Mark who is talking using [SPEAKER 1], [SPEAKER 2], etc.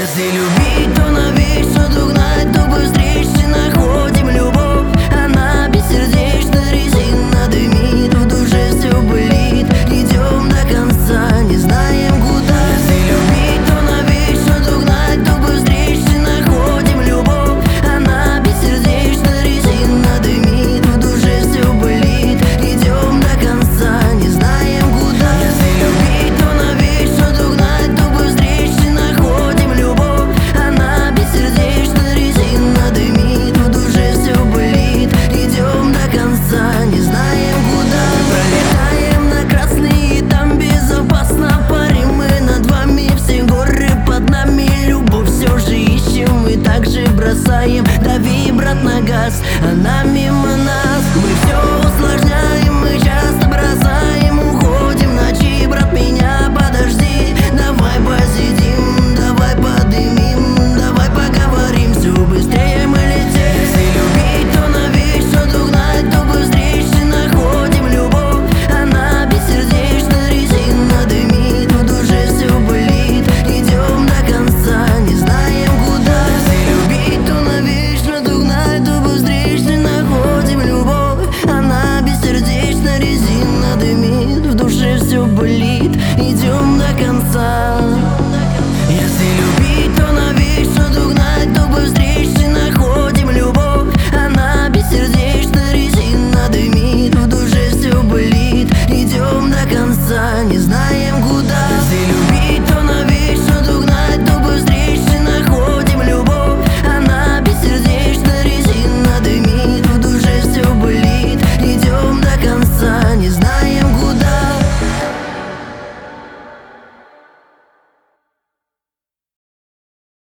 [SPEAKER 1] Если любить, то навечно догнать, то быстрее находим любовь. Она бессердечна, резина дымит, в душе все болит. Идем до конца, не знаем куда. Если любить, то навечно догнать, то быстрее находим любовь. Она бессердечна, резина дымит, в душе все болит. Идем до конца, не знаем куда. Если любить, то навечно догнать, то быстрее находим любовь. Она бессердечна, резина дымит, в душе все болит. Идем до конца, не знаем куда. Пролетаем на красный, там безопасно. Парим мы над вами, все горы под нами. Любовь все же ищем и также бросаем. Дави, брат, на газ, она мимо нас. Мы все усложняем, мы часто бросаем. Уходим в ночи, брат, меня подожди. Давай посидим, давай подымим, давай поговорим, все быстрее мы летим. Если любить, то навечно догнать, то быстрее находим любовь. Она бессердечна, резина дымит, в душе все болит. Идем до конца, не знаем куда. Если любить, то навечно догнать, то быстрее находим любовь. Она бессердечна, резина дымит, в душе все болит. Идем до конца. Если любить, то навечно догнать, то быстрее находим любовь. Она бессердечна, резина дымит, в душе все болит. Идем до конца, не знаем куда. Если любить, то навечно догнать, то быстрее находим любовь. Она бессердечна, резина дымит, в душе все болит. Идем до конца, не знаем